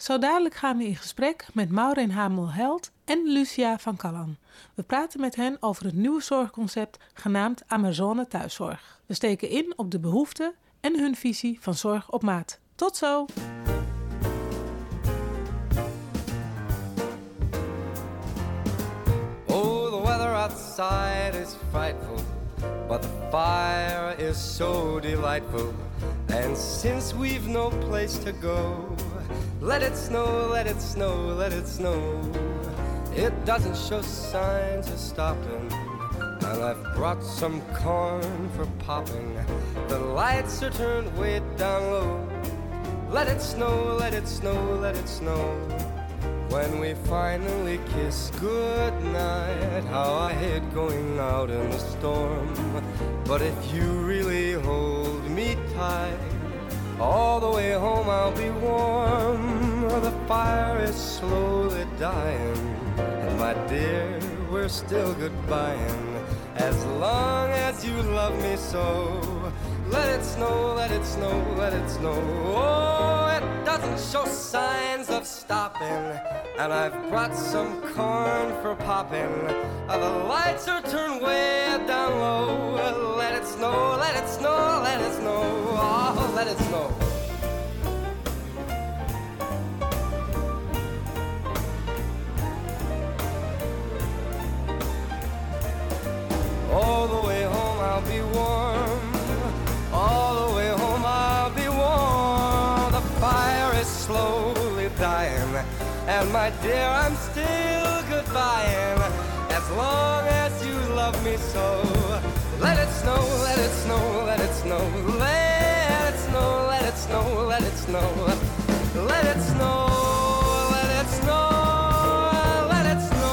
Zo dadelijk gaan we in gesprek met Maureen Hamel-Held en Lucia van Callan. We praten met hen over het nieuwe zorgconcept genaamd Amazone Thuiszorg. We steken in op de behoeften en hun visie van zorg op maat. Tot zo! Oh, the weather outside is frightful, but the fire is so delightful. And since we've no place to go, let it snow, let it snow, let it snow. It doesn't show signs of stopping, and I've brought some corn for popping. The lights are turned way down low. Let it snow, let it snow, let it snow. When we finally kiss goodnight, how I hate going out in the storm. But if you really hold me tight, all the way home I'll be warm. The fire is slowly dying, and my dear, we're still goodbying. As long as you love me so, let it snow, let it snow, let it snow. Oh, it doesn't show signs of stopping, and I've brought some corn for popping. The lights are turned way down low. Let it snow, let it snow, let it snow. Oh, let it snow. All the way home I'll be warm. All the way home I'll be warm. The fire is slowly dying, and my dear, I'm still goodbying. As long as you love me so, let it snow, let it snow, let it snow. Let it snow, let it snow, let it snow. Let it snow, let it snow, let it snow.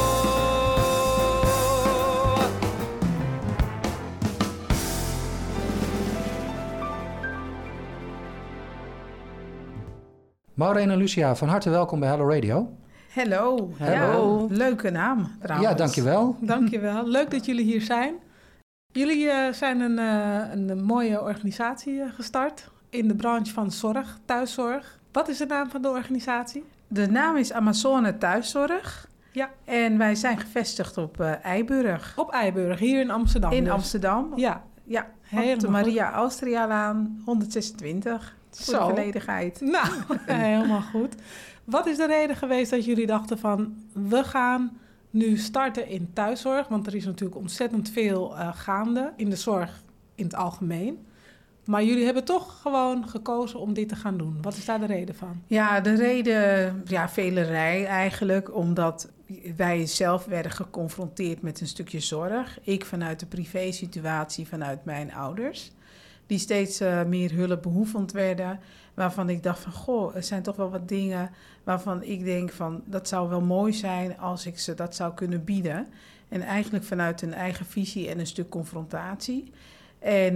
Maureen en Lucia, van harte welkom bij Hello Radio. Hallo. Hallo. Ja, leuke naam trouwens. Ja, dankjewel. Dankjewel. Leuk dat jullie hier zijn. Jullie zijn een mooie organisatie gestart in de branche van zorg, thuiszorg. Wat is de naam van de organisatie? De naam is Amazone Thuiszorg. Ja. En wij zijn gevestigd op Eiburg. Op Eiburg, hier in Amsterdam. In dus. Amsterdam. Ja. Ja, Helemaal op de Maria Austrialaan 126. Voor de volledigheid. Nou, helemaal goed. Wat is de reden geweest dat jullie dachten van, we gaan nu starten in thuiszorg? Want er is natuurlijk ontzettend veel gaande in de zorg in het algemeen. Maar jullie hebben toch gewoon gekozen om dit te gaan doen. Wat is daar de reden van? Ja, de reden, velerij eigenlijk. Omdat wij zelf werden geconfronteerd met een stukje zorg. Ik vanuit de privésituatie vanuit mijn ouders. Die steeds meer hulpbehoevend werden. Waarvan ik dacht van, goh, er zijn toch wel wat dingen waarvan ik denk van, dat zou wel mooi zijn als ik ze dat zou kunnen bieden. En eigenlijk vanuit een eigen visie en een stuk confrontatie. En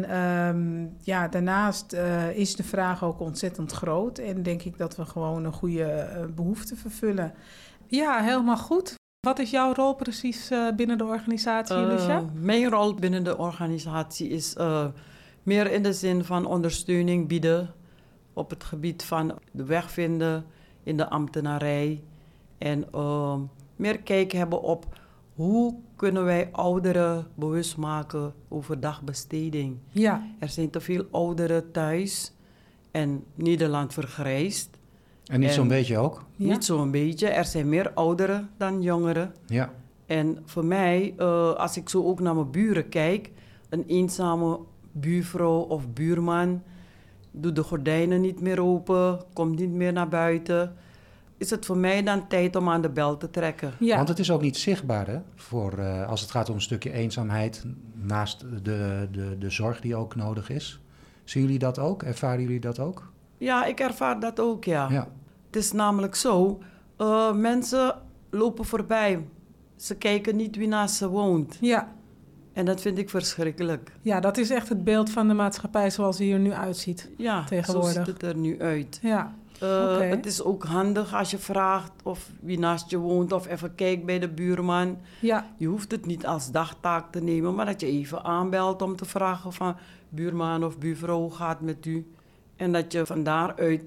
daarnaast is de vraag ook ontzettend groot. En denk ik dat we gewoon een goede behoefte vervullen. Ja, helemaal goed. Wat is jouw rol precies binnen de organisatie, Lucia? Mijn rol binnen de organisatie is meer in de zin van ondersteuning bieden op het gebied van de weg vinden in de ambtenarij. En meer kijk hebben op hoe kunnen wij ouderen bewust maken over dagbesteding. Ja. Er zijn te veel ouderen thuis en Nederland vergrijst. En niet zo'n beetje ook? Ja. Niet zo'n beetje. Er zijn meer ouderen dan jongeren. Ja. En voor mij, als ik zo ook naar mijn buren kijk, een eenzame buurvrouw of buurman doet de gordijnen niet meer open, komt niet meer naar buiten. Is het voor mij dan tijd om aan de bel te trekken? Ja. Want het is ook niet zichtbaar, hè? Voor, als het gaat om een stukje eenzaamheid, naast de zorg die ook nodig is. Zien jullie dat ook? Ervaren jullie dat ook? Ja, ik ervaar dat ook, ja. Ja. Het is namelijk zo, mensen lopen voorbij. Ze kijken niet wie naast ze woont. Ja. En dat vind ik verschrikkelijk. Ja, dat is echt het beeld van de maatschappij zoals die er nu uitziet. Ja, tegenwoordig. zo ziet het er nu uit. Ja. Okay. Het is ook handig als je vraagt of wie naast je woont of even kijkt bij de buurman. Ja. Je hoeft het niet als dagtaak te nemen, maar dat je even aanbelt om te vragen van buurman of buurvrouw, hoe gaat het met u? En dat je van daaruit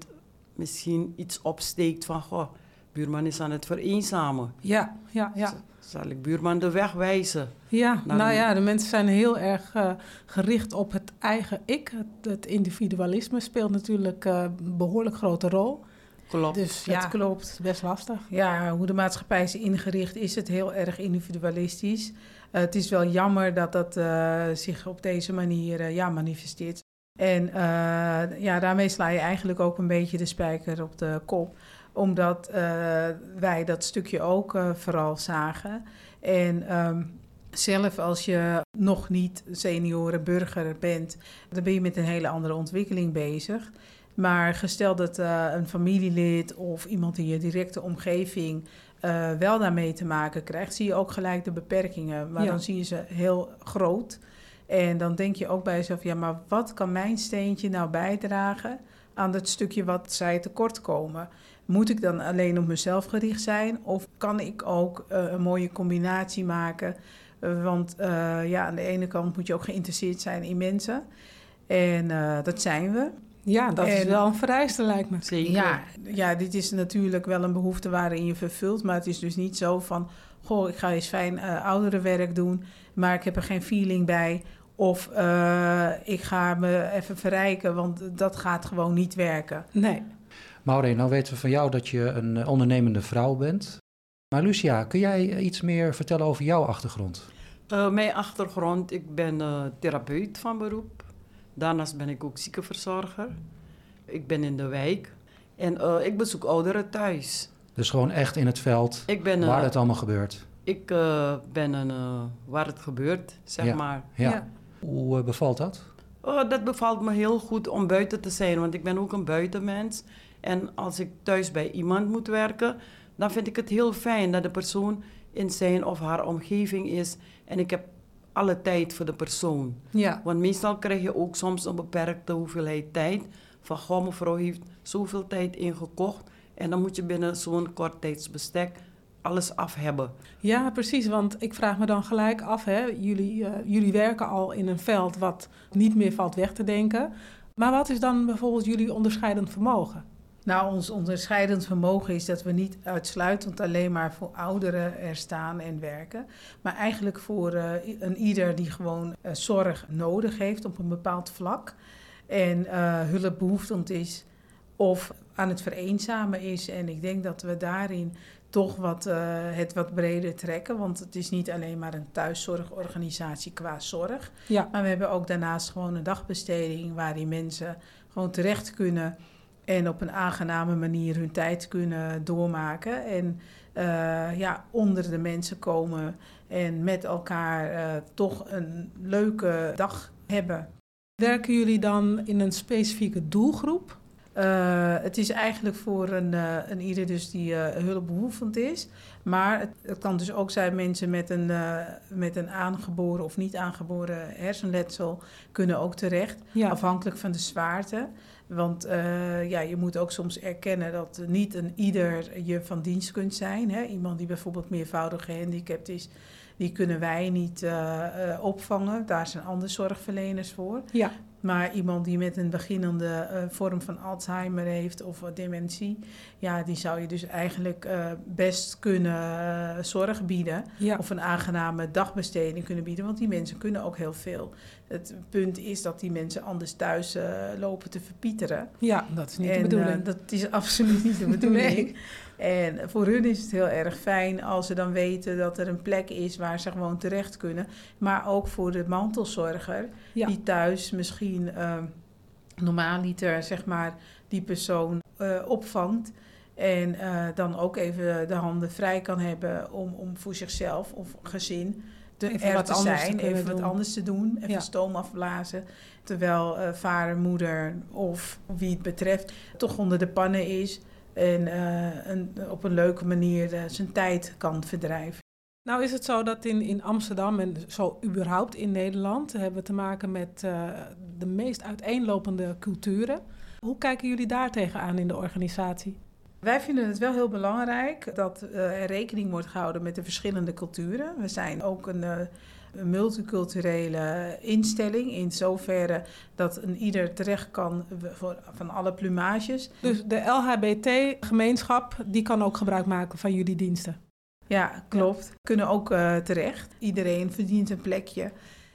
misschien iets opsteekt van, goh, buurman is aan het vereenzamen. Ja. Zal ik buurman de weg wijzen? Ja, Nou, nou ja, de mensen zijn heel erg gericht op het eigen ik. Het individualisme speelt natuurlijk een behoorlijk grote rol. Klopt. Dus Dat ja, klopt. het is best lastig. Ja, hoe de maatschappij is ingericht is het heel erg individualistisch. Het is wel jammer dat dat zich op deze manier manifesteert. En daarmee sla je eigenlijk ook een beetje de spijker op de kop. Omdat wij dat stukje ook vooral zagen. En zelf als je nog niet senioren burger bent, dan ben je met een hele andere ontwikkeling bezig. Maar gesteld dat een familielid of iemand in je directe omgeving wel daarmee te maken krijgt, zie je ook gelijk de beperkingen. Maar dan zie je ze heel groot. En dan denk je ook bij jezelf, ja, maar wat kan mijn steentje nou bijdragen aan dat stukje wat zij tekort komen? Moet ik dan alleen op mezelf gericht zijn? Of kan ik ook een mooie combinatie maken? Want aan de ene kant moet je ook geïnteresseerd zijn in mensen. En dat zijn we. Ja, dat is wel een vereiste, lijkt me. Zeker. Ja, dit is natuurlijk wel een behoefte waarin je vervult. Maar het is dus niet zo van, goh, ik ga eens fijn ouderenwerk doen, maar ik heb er geen feeling bij. Of ik ga me even verrijken, want dat gaat gewoon niet werken. Nee. Maureen, nou weten we van jou dat je een ondernemende vrouw bent. Maar Lucia, kun jij iets meer vertellen over jouw achtergrond? Mijn achtergrond, ik ben therapeut van beroep. Daarnaast ben ik ook ziekenverzorger. Ik ben in de wijk en ik bezoek ouderen thuis. Dus gewoon echt in het veld, waar het allemaal gebeurt. Ik ben waar het gebeurt, zeg maar. Ja. Hoe bevalt dat? Dat bevalt me heel goed om buiten te zijn, want ik ben ook een buitenmens. En als ik thuis bij iemand moet werken, dan vind ik het heel fijn dat de persoon in zijn of haar omgeving is. En ik heb alle tijd voor de persoon. Ja. Want meestal krijg je ook soms een beperkte hoeveelheid tijd. Van, goh, mevrouw heeft zoveel tijd ingekocht. En dan moet je binnen zo'n kort tijdsbestek alles af hebben. Ja, precies. Want ik vraag me dan gelijk af, hè. Jullie werken al in een veld wat niet meer valt weg te denken. Maar wat is dan bijvoorbeeld jullie onderscheidend vermogen? Nou, ons onderscheidend vermogen is dat we niet uitsluitend alleen maar voor ouderen er staan en werken. Maar eigenlijk voor een ieder die gewoon zorg nodig heeft op een bepaald vlak. En hulpbehoevend is of aan het vereenzamen is. En ik denk dat we daarin toch het wat breder trekken. Want het is niet alleen maar een thuiszorgorganisatie qua zorg. Ja. Maar we hebben ook daarnaast gewoon een dagbesteding waarin mensen gewoon terecht kunnen en op een aangename manier hun tijd kunnen doormaken. En onder de mensen komen en met elkaar toch een leuke dag hebben. Werken jullie dan in een specifieke doelgroep? Het is eigenlijk voor een ieder dus die hulpbehoevend is. Maar het kan dus ook zijn mensen met een aangeboren of niet aangeboren hersenletsel kunnen ook terecht. Ja. Afhankelijk van de zwaarte. Want je moet ook soms erkennen dat niet een ieder je van dienst kunt zijn. Hè? Iemand die bijvoorbeeld meervoudig gehandicapt is, die kunnen wij niet opvangen. Daar zijn andere zorgverleners voor. Ja. Maar iemand die met een beginnende vorm van Alzheimer heeft of dementie, ja, die zou je dus eigenlijk best kunnen zorg bieden. Ja. Of een aangename dagbesteding kunnen bieden, want die mensen kunnen ook heel veel. Het punt is dat die mensen anders thuis lopen te verpieteren. Ja, dat is niet de bedoeling. Dat is absoluut niet de bedoeling. Nee. En voor hun is het heel erg fijn als ze dan weten dat er een plek is waar ze gewoon terecht kunnen. Maar ook voor de mantelzorger, die thuis misschien normaaliter, zeg maar, die persoon opvangt. En dan ook even de handen vrij kan hebben om voor zichzelf of gezin even wat anders te doen. Even stoom afblazen. Terwijl vader, moeder of wie het betreft toch onder de pannen is. En op een leuke manier zijn tijd kan verdrijven. Nou is het zo dat in Amsterdam en zo überhaupt in Nederland hebben we te maken met de meest uiteenlopende culturen. Hoe kijken jullie daar tegenaan in de organisatie? Wij vinden het wel heel belangrijk dat er rekening wordt gehouden met de verschillende culturen. We zijn ook een multiculturele instelling in zoverre dat een ieder terecht kan van alle plumages. Dus de LHBT-gemeenschap, die kan ook gebruik maken van jullie diensten? Ja, klopt. Kunnen ook terecht. Iedereen verdient een plekje.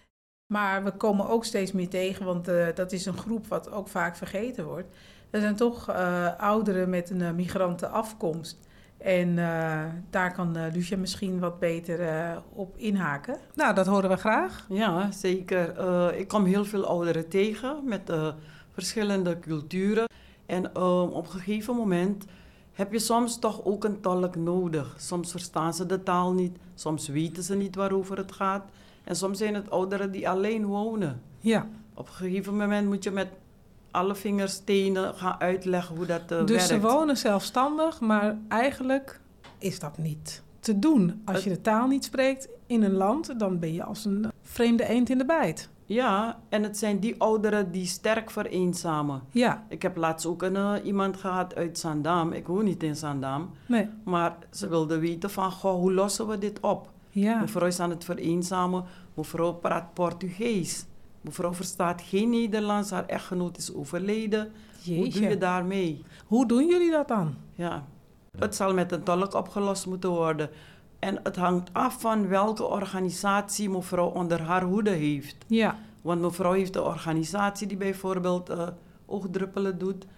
Maar we komen ook steeds meer tegen, want dat is een groep wat ook vaak vergeten wordt. Er zijn toch ouderen met een migrantenafkomst. En daar kan Lucia misschien wat beter op inhaken. Nou, dat horen we graag. Ja, zeker. Ik kom heel veel ouderen tegen met verschillende culturen. En op een gegeven moment heb je soms toch ook een tolk nodig. Soms verstaan ze de taal niet, soms weten ze niet waarover het gaat. En soms zijn het ouderen die alleen wonen. Ja. Op een gegeven moment moet je met alle vingerstenen gaan uitleggen hoe dat werkt. Dus ze wonen zelfstandig, maar eigenlijk is dat niet te doen. Als je de taal niet spreekt in een land, dan ben je als een vreemde eend in de bijt. Ja, en het zijn die ouderen die sterk vereenzamen. Ja. Ik heb laatst ook iemand gehad uit Zaandam. Ik woon niet in Zaandam. Nee. Maar ze wilde weten van, goh, hoe lossen we dit op? Ja. Mevrouw is aan het vereenzamen. Mevrouw praat Portugees. Mevrouw verstaat geen Nederlands. Haar echtgenoot is overleden. Jeetje. Hoe doe je daarmee? Hoe doen jullie dat dan? Ja, het zal met een tolk opgelost moeten worden. En het hangt af van welke organisatie mevrouw onder haar hoede heeft. Ja. Want mevrouw heeft een organisatie die bijvoorbeeld oogdruppelen doet.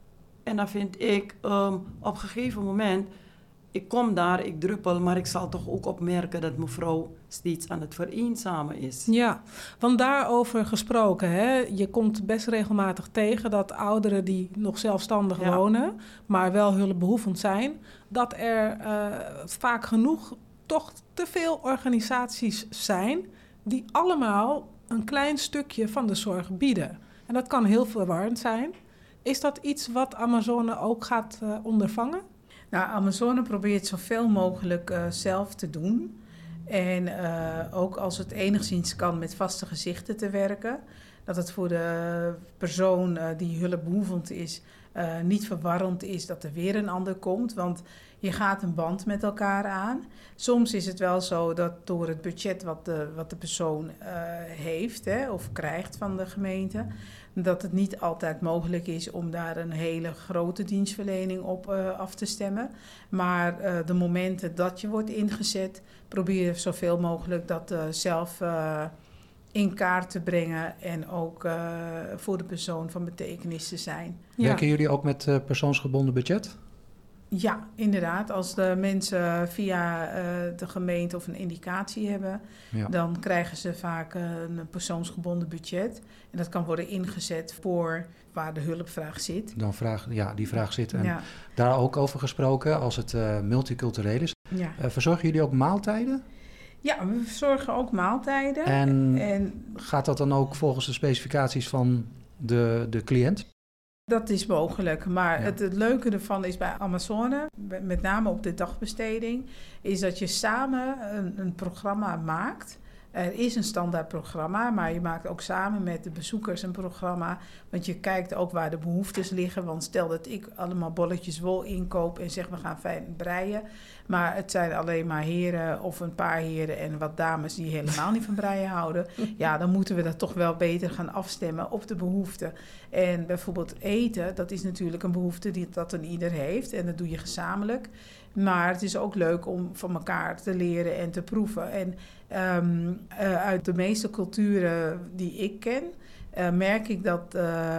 En dan vind ik op een gegeven moment, ik kom daar, ik druppel, maar ik zal toch ook opmerken dat mevrouw steeds aan het vereenzamen is. Ja, want daarover gesproken, hè, je komt best regelmatig tegen dat ouderen die nog zelfstandig wonen, maar wel hulpbehoevend zijn, dat er vaak genoeg toch te veel organisaties zijn die allemaal een klein stukje van de zorg bieden. En dat kan heel verwarrend zijn. Is dat iets wat Amazone ook gaat ondervangen? Nou, Amazone probeert zoveel mogelijk zelf te doen. En ook als het enigszins kan met vaste gezichten te werken. Dat het voor de persoon die hulpbehoevend is niet verwarrend is dat er weer een ander komt. Want je gaat een band met elkaar aan. Soms is het wel zo dat door het budget wat de persoon heeft of krijgt van de gemeente, dat het niet altijd mogelijk is om daar een hele grote dienstverlening op af te stemmen. Maar de momenten dat je wordt ingezet, probeer je zoveel mogelijk dat zelf in kaart te brengen en ook voor de persoon van betekenis te zijn. Ja. Werken jullie ook met persoonsgebonden budget? Ja, inderdaad. Als de mensen via de gemeente of een indicatie hebben, dan krijgen ze vaak een persoonsgebonden budget. En dat kan worden ingezet voor waar de hulpvraag zit. Dan die vraag zit. En daar ook over gesproken, als het multicultureel is. Ja. Verzorgen jullie ook maaltijden? Ja, we verzorgen ook maaltijden. En gaat dat dan ook volgens de specificaties van de cliënt? Dat is mogelijk, maar het leuke ervan is bij Amazone, met name op de dagbesteding, is dat je samen een programma maakt. Er is een standaard programma, maar je maakt ook samen met de bezoekers een programma. Want je kijkt ook waar de behoeftes liggen. Want stel dat ik allemaal bolletjes wol inkoop en zeg we gaan fijn breien. Maar het zijn alleen maar heren of een paar heren en wat dames die helemaal niet van breien houden. Ja, dan moeten we dat toch wel beter gaan afstemmen op de behoeften. En bijvoorbeeld eten, dat is natuurlijk een behoefte dat een ieder heeft. En dat doe je gezamenlijk. Maar het is ook leuk om van elkaar te leren en te proeven. En uit de meeste culturen die ik ken, merk ik dat,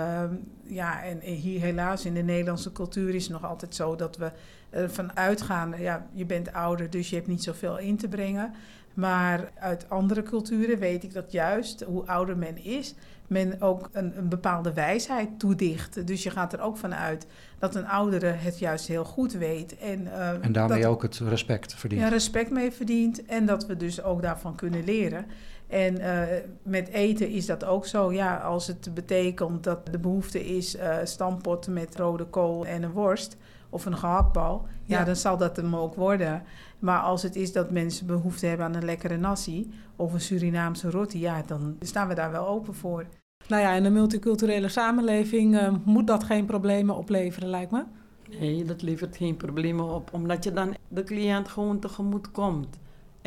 en hier helaas in de Nederlandse cultuur is het nog altijd zo dat we ervan uitgaan, je bent ouder, dus je hebt niet zoveel in te brengen. Maar uit andere culturen weet ik dat juist, hoe ouder men is, men ook een bepaalde wijsheid toedicht. Dus je gaat er ook van uit dat een oudere het juist heel goed weet. En daarmee ook het respect verdient. Ja, respect mee verdient en dat we dus ook daarvan kunnen leren. En met eten is dat ook zo. Ja, als het betekent dat de behoefte is stampot met rode kool en een worst of een gehaktbal, dan zal dat hem ook worden. Maar als het is dat mensen behoefte hebben aan een lekkere nasi of een Surinaamse roti, dan staan we daar wel open voor. Nou ja, in een multiculturele samenleving moet dat geen problemen opleveren, lijkt me. Nee, dat levert geen problemen op, omdat je dan de cliënt gewoon tegemoet komt. En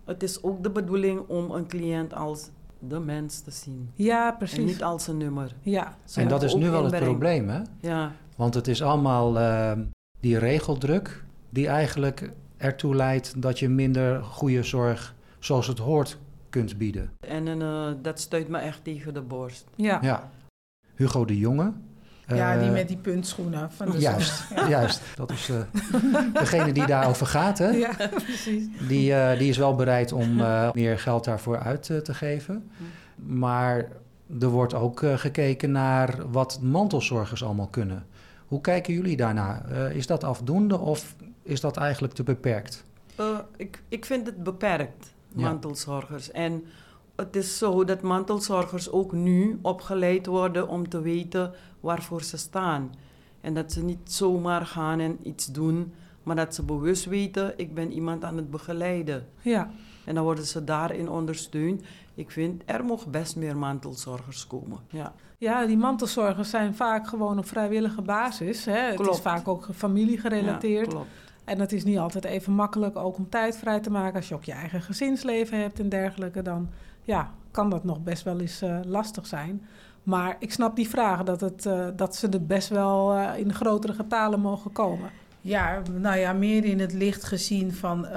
het is ook de bedoeling om een cliënt als de mens te zien. Ja, En precies. niet als een nummer. Ja, En dat is ook nu wel het inbreng. probleem, hè? Ja, Want het is allemaal die regeldruk die eigenlijk ertoe leidt dat je minder goede zorg zoals het hoort kunt bieden. en dat stuit me echt tegen de borst. ja. Ja. Hugo de Jonge. Ja, die eh, met die puntschoenen van de Juist, zon. juist. Dat is degene die daarover gaat, hè? Ja, precies. Die is wel bereid om meer geld daarvoor uit te geven. Maar er wordt ook gekeken naar wat mantelzorgers allemaal kunnen. Hoe kijken jullie daarna? Is dat afdoende of is dat eigenlijk te beperkt? Ik vind het beperkt, Ja. mantelzorgers. En het is zo dat mantelzorgers ook nu opgeleid worden om te weten waarvoor ze staan. En dat ze niet zomaar gaan en iets doen, maar dat ze bewust weten, ik ben iemand aan het begeleiden. Ja, En dan worden ze daarin ondersteund. Ik vind, er mogen best meer mantelzorgers komen. Ja. ja, die mantelzorgers zijn vaak gewoon op vrijwillige basis. Hè? Het is Klopt. vaak ook familiegerelateerd. Ja, klopt. En het is niet altijd even makkelijk ook om tijd vrij te maken. Als je ook je eigen gezinsleven hebt en dergelijke, dan ja, kan dat nog best wel eens lastig zijn. Maar ik snap die vraag dat ze er best wel in grotere getalen mogen komen. Ja, nou ja, meer in het licht gezien van...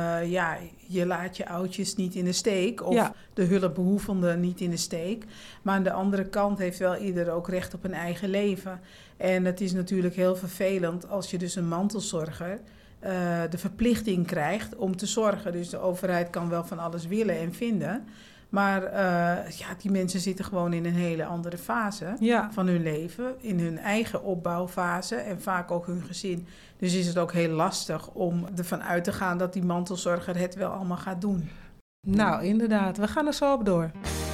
je laat je oudjes niet in de steek... of Ja. de hulpbehoevenden niet in de steek. Maar aan de andere kant heeft wel ieder ook recht op een eigen leven. En het is natuurlijk heel vervelend als je dus een mantelzorger... de verplichting krijgt om te zorgen. Dus de overheid kan wel van alles willen en vinden... Maar die mensen zitten gewoon in een hele andere fase Ja, van hun leven. In hun eigen opbouwfase en vaak ook hun gezin. Dus is het ook heel lastig om ervan uit te gaan dat die mantelzorger het wel allemaal gaat doen. nou inderdaad. We gaan er zo op door.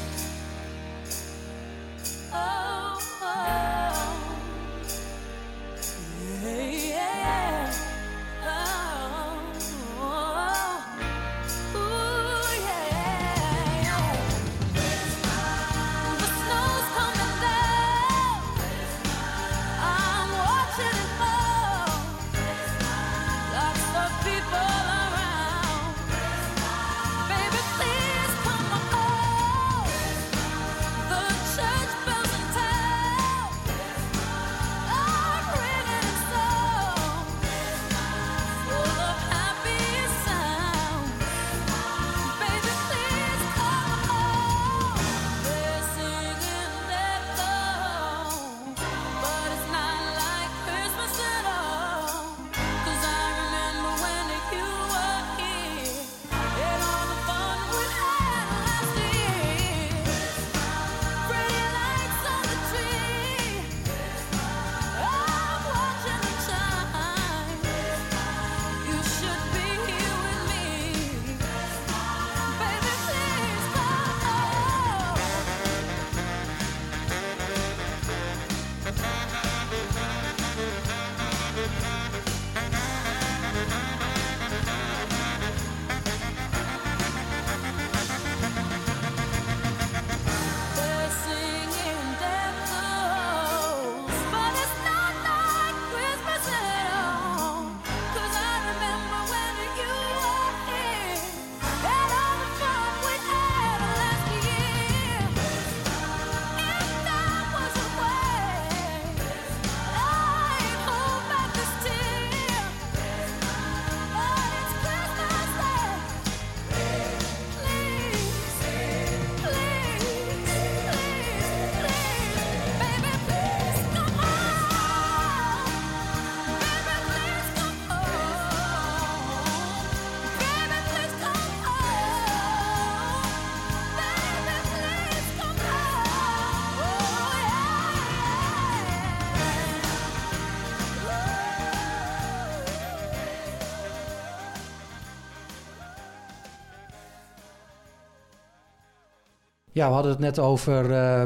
Ja, we hadden het net over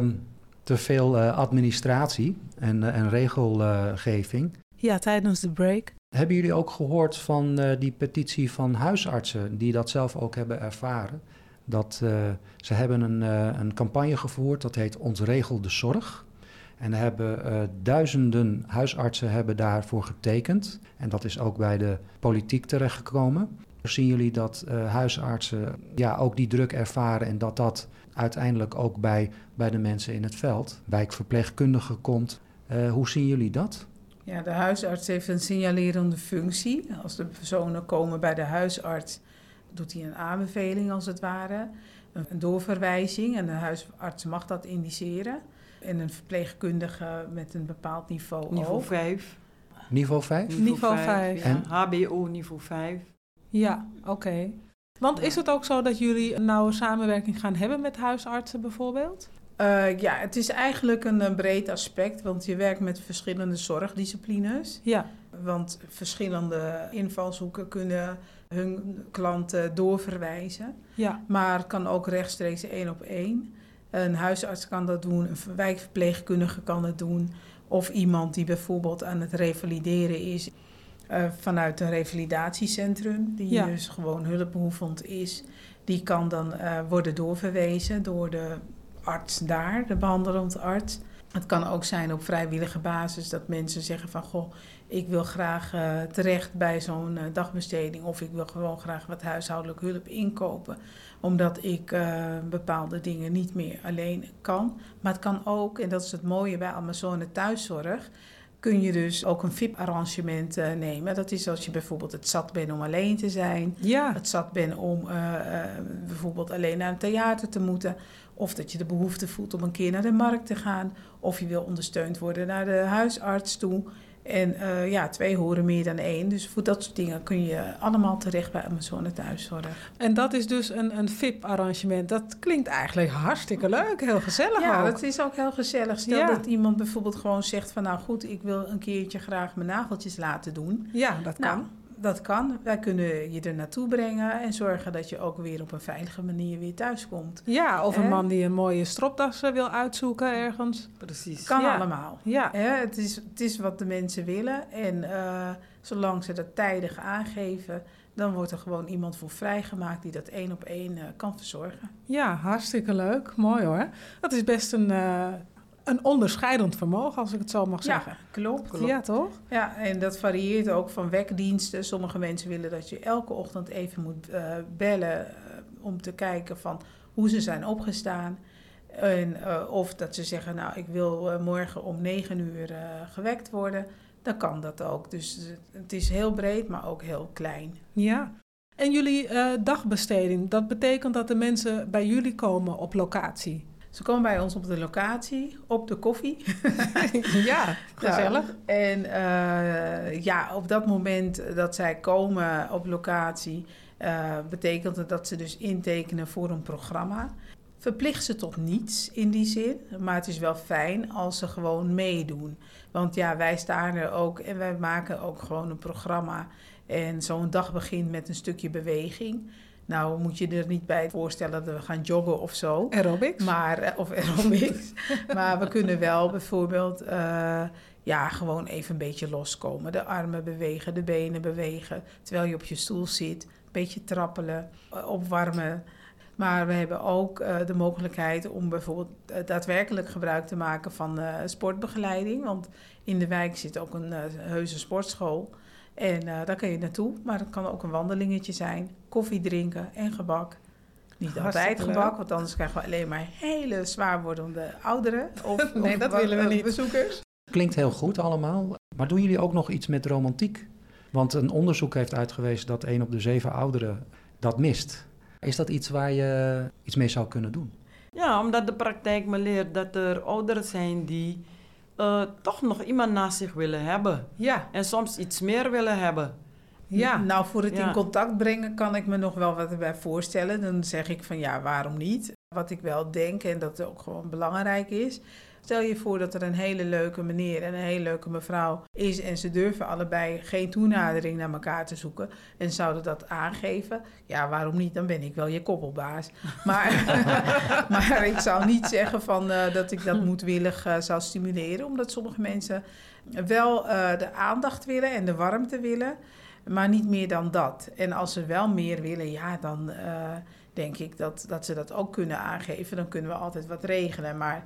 te veel administratie en regelgeving. Ja, tijdens de break. Hebben jullie ook gehoord van die petitie van huisartsen die dat zelf ook hebben ervaren? Dat ze hebben een campagne gevoerd, dat heet Ontregel de Zorg. En er hebben duizenden huisartsen hebben daarvoor getekend. En dat is ook bij de politiek terechtgekomen. Zien jullie dat huisartsen ook die druk ervaren en dat uiteindelijk ook bij de mensen in het veld, wijkverpleegkundigen komt? Hoe zien jullie dat? Ja, de huisarts heeft een signalerende functie. Als de personen komen bij de huisarts, doet hij een aanbeveling als het ware. Een doorverwijzing en de huisarts mag dat indiceren. En een verpleegkundige met een bepaald niveau Niveau 5. Niveau 5? Niveau 5. Ja. HBO niveau 5. Ja, oké. Want is het ook zo dat jullie een nauwe samenwerking gaan hebben met huisartsen bijvoorbeeld? Ja, het is eigenlijk een breed aspect, want je werkt met verschillende zorgdisciplines. Ja. Want verschillende invalshoeken kunnen hun klanten doorverwijzen. Ja. Maar het kan ook rechtstreeks 1-op-1. Een huisarts kan dat doen, een wijkverpleegkundige kan dat doen. Of iemand die bijvoorbeeld aan het revalideren is vanuit een revalidatiecentrum, die dus gewoon hulpbehoevend is. Die kan dan worden doorverwezen door de arts daar, de behandelend arts. Het kan ook zijn op vrijwillige basis dat mensen zeggen van, goh, ik wil graag terecht bij zo'n dagbesteding of ik wil gewoon graag wat huishoudelijke hulp inkopen, omdat ik bepaalde dingen niet meer alleen kan. Maar het kan ook, en dat is het mooie bij Amazone Thuiszorg, kun je dus ook een VIP-arrangement nemen. Dat is als je bijvoorbeeld het zat bent om alleen te zijn. Ja. Het zat bent om bijvoorbeeld alleen naar een theater te moeten. Of dat je de behoefte voelt om een keer naar de markt te gaan. Of je wil ondersteund worden naar de huisarts toe. En 2 horen meer dan 1. Dus voor dat soort dingen kun je allemaal terecht bij Amazone Thuiszorg. En dat is dus een VIP-arrangement. Dat klinkt eigenlijk hartstikke leuk, heel gezellig Ja, ook. dat is ook heel gezellig. Stel dat iemand bijvoorbeeld gewoon zegt van, nou goed, ik wil een keertje graag mijn nageltjes laten doen. Ja, dat kan. Nou, dat kan. Wij kunnen je er naartoe brengen en zorgen dat je ook weer op een veilige manier weer thuis komt. Ja, of een man die een mooie stropdas wil uitzoeken ergens. Precies. Kan Ja. allemaal. Ja. Het is wat de mensen willen. En zolang ze dat tijdig aangeven, dan wordt er gewoon iemand voor vrijgemaakt die dat 1-op-1 kan verzorgen. Ja, hartstikke leuk. Mooi hoor. Dat is best een onderscheidend vermogen, als ik het zo mag zeggen. Ja, klopt. Ja, toch? Ja, en dat varieert ook van wekdiensten. Sommige mensen willen dat je elke ochtend even moet bellen om te kijken van hoe ze zijn opgestaan. En, of dat ze zeggen, nou, ik wil morgen om 9 uur gewekt worden. Dan kan dat ook. Dus het is heel breed, maar ook heel klein. Ja. En jullie dagbesteding, dat betekent dat de mensen bij jullie komen op locatie? Ze komen bij ons op de locatie, op de koffie. Ja, gezellig. En op dat moment dat zij komen op locatie, betekent het dat ze dus intekenen voor een programma. Verplicht ze tot niets in die zin, maar het is wel fijn als ze gewoon meedoen. Want ja, wij staan er ook en wij maken ook gewoon een programma. En zo'n dag begint met een stukje beweging. Nou moet je er niet bij voorstellen dat we gaan joggen of zo. Aerobics? Of aerobics. Maar we kunnen wel bijvoorbeeld gewoon even een beetje loskomen. De armen bewegen, de benen bewegen. Terwijl je op je stoel zit. Een beetje trappelen, opwarmen. Maar we hebben ook de mogelijkheid om bijvoorbeeld daadwerkelijk gebruik te maken van sportbegeleiding. Want in de wijk zit ook een heuse sportschool. En daar kan je naartoe, maar het kan ook een wandelingetje zijn. Koffie drinken en gebak. Niet altijd gebak, want anders krijgen we alleen maar hele zwaar wordende ouderen. Nee, dat willen we niet. Bezoekers. Klinkt heel goed allemaal. Maar doen jullie ook nog iets met romantiek? Want een onderzoek heeft uitgewezen dat 1 op de 7 ouderen dat mist. Is dat iets waar je iets mee zou kunnen doen? Ja, omdat de praktijk me leert dat er ouderen zijn die toch nog iemand naast zich willen hebben. Ja. En soms iets meer willen hebben. Ja. Nou, voor het Ja. in contact brengen kan ik me nog wel wat erbij voorstellen. Dan zeg ik van ja, waarom niet? Wat ik wel denk en dat ook gewoon belangrijk is. Stel je voor dat er een hele leuke meneer en een hele leuke mevrouw is en ze durven allebei geen toenadering naar elkaar te zoeken en zouden dat aangeven. Ja, waarom niet? Dan ben ik wel je koppelbaas. Maar ik zou niet zeggen van dat ik dat moedwillig zou stimuleren, omdat sommige mensen wel de aandacht willen en de warmte willen, maar niet meer dan dat. En als ze wel meer willen, ja, dan denk ik dat ze dat ook kunnen aangeven. Dan kunnen we altijd wat regelen, maar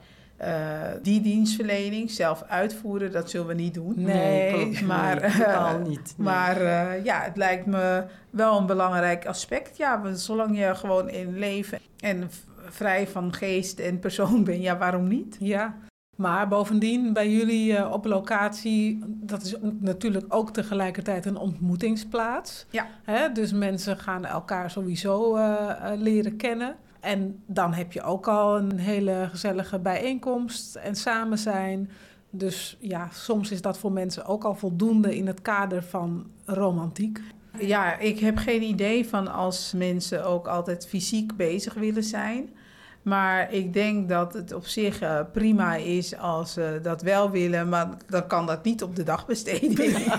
Die dienstverlening zelf uitvoeren, dat zullen we niet doen. Nee, maar totaal niet. Nee. Maar het lijkt me wel een belangrijk aspect. Ja, want zolang je gewoon in leven en vrij van geest en persoon bent, ja, waarom niet? Ja, maar bovendien bij jullie op locatie, dat is natuurlijk ook tegelijkertijd een ontmoetingsplaats. Ja. Hè? Dus mensen gaan elkaar sowieso leren kennen. En dan heb je ook al een hele gezellige bijeenkomst en samen zijn. Dus ja, soms is dat voor mensen ook al voldoende in het kader van romantiek. Ja, ik heb geen idee van als mensen ook altijd fysiek bezig willen zijn. Maar ik denk dat het op zich prima is als ze dat wel willen, maar dan kan dat niet op de dagbesteding.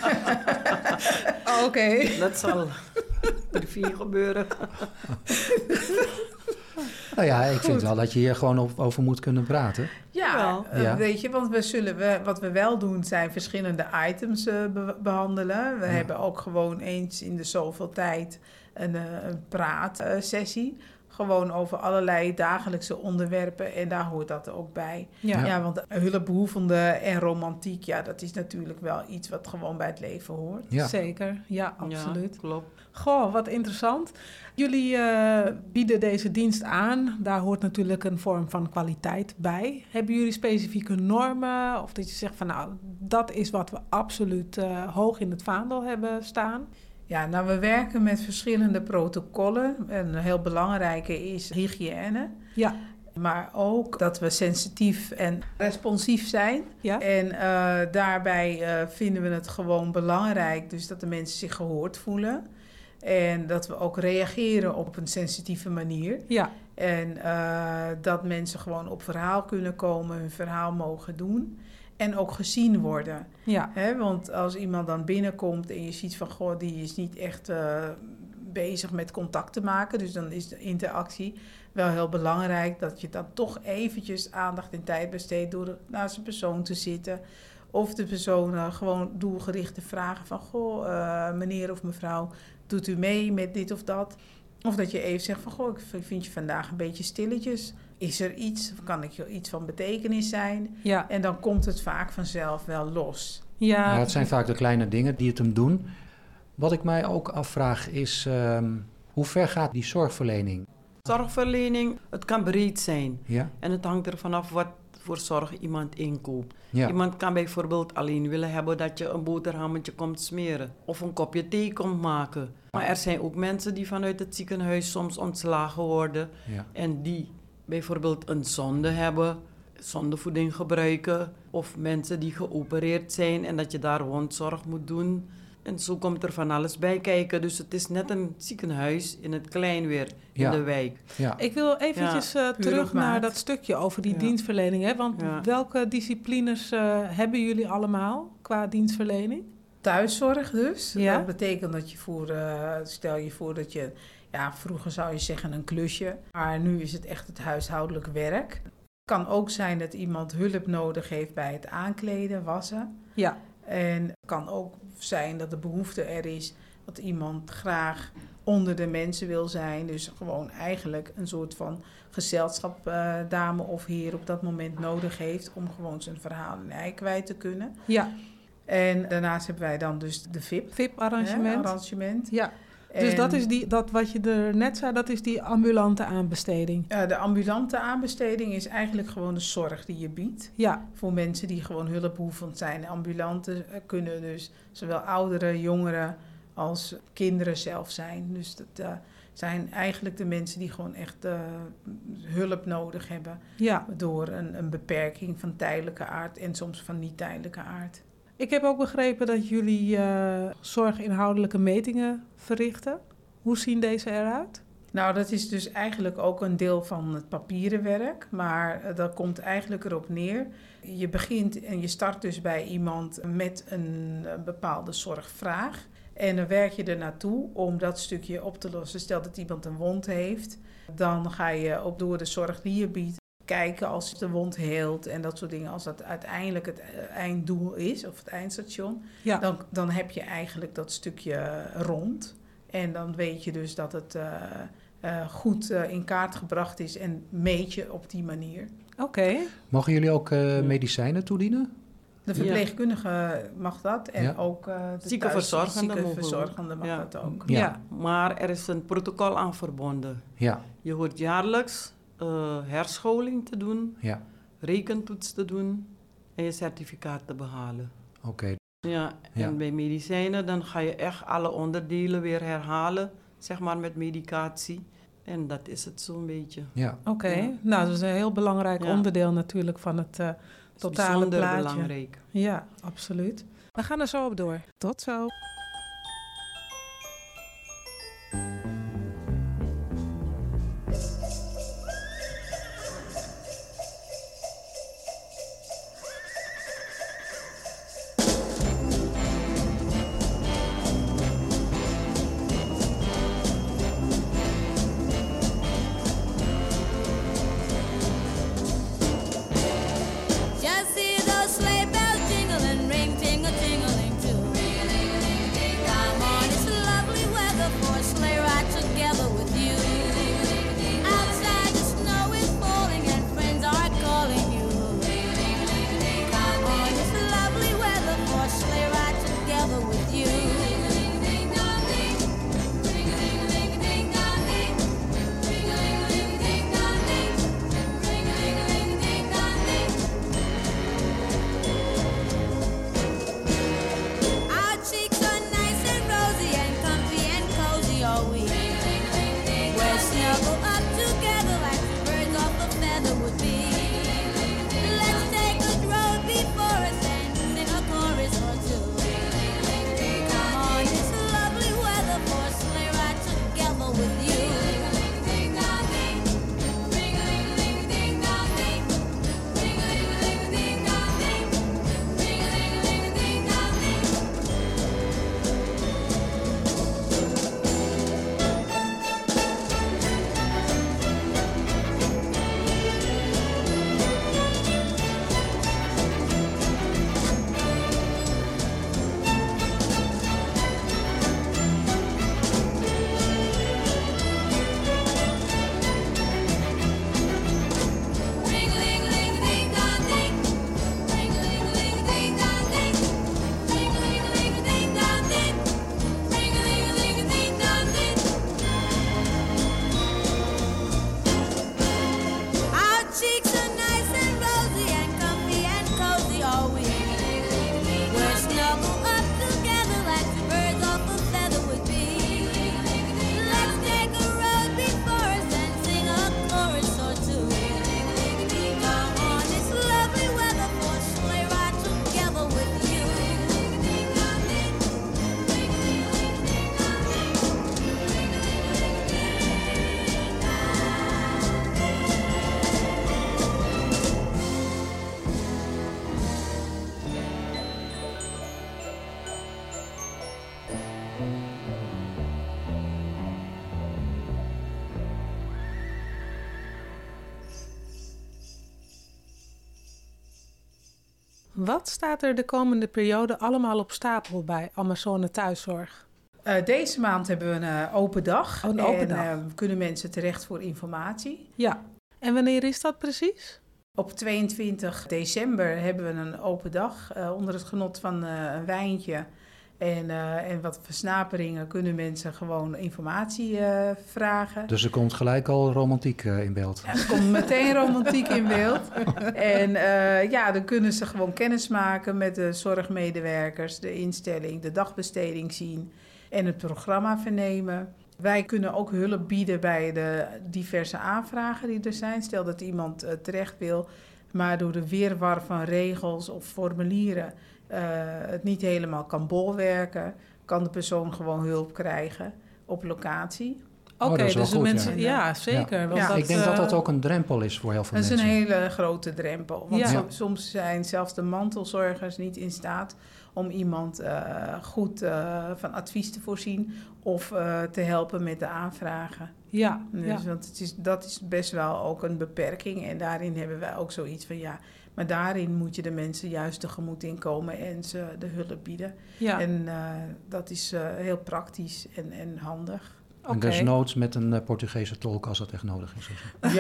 Oké. Dat zal er 4 gebeuren. Nou ja, ik vind wel dat je hier gewoon over moet kunnen praten. Ja, Ja. weet je, want wat we wel doen zijn verschillende items behandelen. We hebben ook gewoon eens in de zoveel tijd een praatsessie. Gewoon over allerlei dagelijkse onderwerpen en daar hoort dat ook bij. Ja, want hulpbehoevenden en romantiek, ja, dat is natuurlijk wel iets wat gewoon bij het leven hoort. Ja. Zeker, ja, absoluut. Ja, klopt. Goh, wat interessant. Jullie bieden deze dienst aan. Daar hoort natuurlijk een vorm van kwaliteit bij. Hebben jullie specifieke normen? Of dat je zegt van nou, dat is wat we absoluut hoog in het vaandel hebben staan? Ja, nou, we werken met verschillende protocollen. Een heel belangrijke is hygiëne. Ja. Maar ook dat we sensitief en responsief zijn. Ja. En daarbij vinden we het gewoon belangrijk dus dat de mensen zich gehoord voelen. En dat we ook reageren op een sensitieve manier. Ja. En dat mensen gewoon op verhaal kunnen komen, hun verhaal mogen doen. En ook gezien worden. Ja. Want als iemand dan binnenkomt en je ziet van, goh, die is niet echt bezig met contact te maken. Dus dan is de interactie wel heel belangrijk dat je dan toch eventjes aandacht en tijd besteedt door naast de persoon te zitten. Of de persoon gewoon doelgerichte vragen van, goh, meneer of mevrouw, doet u mee met dit of dat? Of dat je even zegt van, goh, ik vind je vandaag een beetje stilletjes. Is er iets? Of kan ik iets van betekenis zijn? Ja. En dan komt het vaak vanzelf wel los. Ja. Nou, het zijn vaak de kleine dingen die het hem doen. Wat ik mij ook afvraag is, hoe ver gaat die zorgverlening? Zorgverlening, het kan breed zijn. Ja? En het hangt er vanaf wat voor zorg iemand inkoopt. Ja. Iemand kan bijvoorbeeld alleen willen hebben dat je een boterhammetje komt smeren. Of een kopje thee komt maken. Maar er zijn ook mensen die vanuit het ziekenhuis soms ontslagen worden. Ja. En die bijvoorbeeld een zonde hebben, zondevoeding gebruiken. Of mensen die geopereerd zijn en dat je daar wondzorg moet doen. En zo komt er van alles bij kijken. Dus het is net een ziekenhuis in het klein weer, in de wijk. Ja. Ik wil eventjes terug naar dat stukje over die dienstverlening. Hè? Want welke disciplines hebben jullie allemaal qua dienstverlening? Thuiszorg dus. Ja. Dat betekent dat je stel je voor dat je, ja, vroeger zou je zeggen een klusje. Maar nu is het echt het huishoudelijk werk. Het kan ook zijn dat iemand hulp nodig heeft bij het aankleden, wassen. Ja. En het kan ook zijn dat de behoefte er is dat iemand graag onder de mensen wil zijn. Dus gewoon eigenlijk een soort van gezelschap, dame of heer op dat moment nodig heeft om gewoon zijn verhaal en ei kwijt te kunnen. Ja. En daarnaast hebben wij dan dus de VIP. VIP-arrangement. Ja. Dus dat is dat wat je er net zei, dat is die ambulante aanbesteding. De ambulante aanbesteding is eigenlijk gewoon de zorg die je biedt. Ja. Voor mensen die gewoon hulpbehoevend zijn. Ambulanten kunnen dus zowel ouderen, jongeren als kinderen zelf zijn. Dus dat zijn eigenlijk de mensen die gewoon echt hulp nodig hebben. Ja. Door een beperking van tijdelijke aard en soms van niet tijdelijke aard. Ik heb ook begrepen dat jullie zorginhoudelijke metingen verrichten. Hoe zien deze eruit? Nou, dat is dus eigenlijk ook een deel van het papieren werk. Maar dat komt eigenlijk erop neer. Je begint en je start dus bij iemand met een bepaalde zorgvraag. En dan werk je er naartoe om dat stukje op te lossen. Stel dat iemand een wond heeft, dan ga je ook door de zorg die je biedt kijken als de wond heelt en dat soort dingen. Als dat uiteindelijk het einddoel is of het eindstation, dan heb je eigenlijk dat stukje rond. En dan weet je dus dat het goed in kaart gebracht is en meet je op die manier. Oké. Mogen jullie ook medicijnen toedienen? De verpleegkundige mag dat en Ja. ook de Ziekenverzorgende ziekenverzorgende mag Ja. dat ook. Ja. Maar er is een protocol aan verbonden. Ja, Je hoort jaarlijks herscholing te doen, ja. rekentoets te doen en je certificaat te behalen. Oké. Ja, en Ja. bij medicijnen dan ga je echt alle onderdelen weer herhalen, zeg maar met medicatie. En dat is het zo'n beetje. Ja. Oké. Ja. Nou, dat is een heel belangrijk Ja. onderdeel natuurlijk van het Dat is totale bijzonder plaatje. belangrijk. Ja, absoluut. We gaan er zo op door. Tot zo. Just hear those sleigh bells jingling, ring, tingle, tingling too. Come on, it's lovely weather for a sleigh ride together with you. Outside the snow is falling and friends are calling you. Come on, it's lovely weather for a sleigh ride together with you. Our cheeks are nice and rosy and comfy and cozy all week. We're snuggled up together like the birds off a feather would be. Let's take a road before us and sing a chorus or two. Come on, it's lovely weather for a sleigh ride together with you. Our cheeks are nice and rosy and comfy and cozy all week. We're snuggled up together like the birds off a feather would be. Let's take a road before us and sing a chorus or two. Come on, it's lovely weather for a sleigh ride together with you. Wat staat er de komende periode allemaal op stapel bij Amazone Thuiszorg? Deze maand hebben we een open dag. Oh, een open en dag. kunnen mensen terecht voor informatie. Ja. En wanneer is dat precies? Op 22 december hebben we een open dag. Onder het genot van een wijntje en wat versnaperingen kunnen mensen gewoon informatie vragen. Dus er komt gelijk al romantiek in beeld. Ja, er komt meteen romantiek in beeld. En dan kunnen ze gewoon kennis maken met de zorgmedewerkers, de instelling, de dagbesteding zien en het programma vernemen. Wij kunnen ook hulp bieden bij de diverse aanvragen die er zijn. Stel dat iemand terecht wil, maar door de wirwar van regels of formulieren het niet helemaal kan bolwerken, kan de persoon gewoon hulp krijgen op locatie. Oké, dat is wel dus de goed, mensen... Ja, zeker. Ja. Want Ja, Ik denk dat dat eh, ook een drempel is voor heel veel Dat is mensen. een hele grote drempel. Want Ja. soms zijn zelfs de mantelzorgers niet in staat om iemand goed van advies te voorzien of te helpen met de aanvragen. Ja, Dus, ja. want dat is best wel ook een beperking. En daarin hebben wij ook zoiets van maar daarin moet je de mensen juist tegemoet inkomen en ze de hulp bieden. ja. En dat is heel praktisch en handig. En desnoods met een Portugese tolk als dat echt nodig is.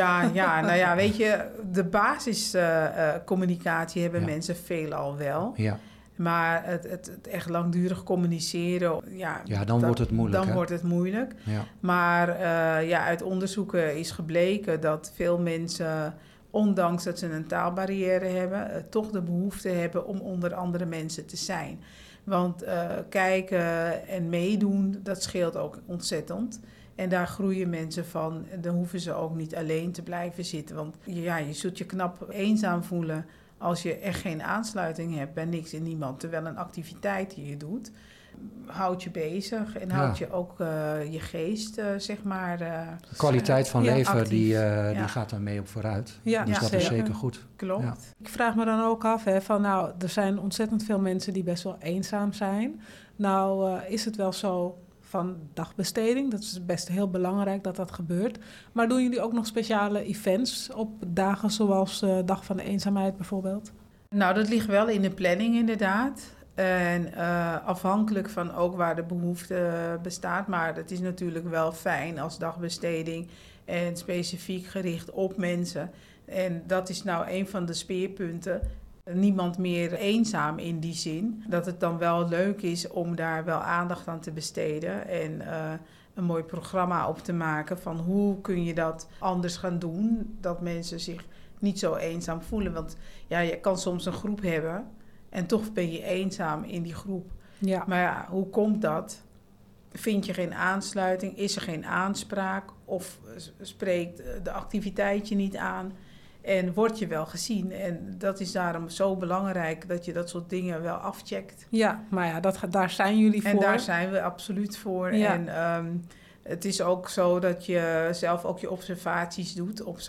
Ja, weet je, de basiscommunicatie hebben mensen veelal wel. Ja. Maar het echt langdurig communiceren, dan wordt het moeilijk. Dan wordt het moeilijk. Ja. Maar uit onderzoeken is gebleken dat veel mensen, ondanks dat ze een taalbarrière hebben, toch de behoefte hebben om onder andere mensen te zijn. Want kijken en meedoen, dat scheelt ook ontzettend. En daar groeien mensen van. Dan hoeven ze ook niet alleen te blijven zitten. Want je zult je knap eenzaam voelen als je echt geen aansluiting hebt bij niks en niemand. Terwijl een activiteit die je doet, houdt je bezig en houdt je ook je geest, zeg maar... de kwaliteit van leven, die gaat daar mee op vooruit. Ja, dus dat zeker. is zeker goed. Klopt. Ja. Ik vraag me dan ook af, er zijn ontzettend veel mensen die best wel eenzaam zijn. Nou is het wel zo van dagbesteding, dat is best heel belangrijk dat dat gebeurt. Maar doen jullie ook nog speciale events op dagen zoals Dag van de Eenzaamheid bijvoorbeeld? Nou, dat ligt wel in de planning inderdaad. En afhankelijk van ook waar de behoefte bestaat. Maar het is natuurlijk wel fijn als dagbesteding en specifiek gericht op mensen. En dat is nou een van de speerpunten. Niemand meer eenzaam in die zin. Dat het dan wel leuk is om daar wel aandacht aan te besteden. En een mooi programma op te maken van hoe kun je dat anders gaan doen. Dat mensen zich niet zo eenzaam voelen. Want je kan soms een groep hebben en toch ben je eenzaam in die groep. Ja. Maar hoe komt dat? Vind je geen aansluiting? Is er geen aanspraak? Of spreekt de activiteit je niet aan? En word je wel gezien? En dat is daarom zo belangrijk dat je dat soort dingen wel afcheckt. Ja, maar daar zijn jullie voor. En daar zijn we absoluut voor. Ja. En het is ook zo dat je zelf ook je observaties doet op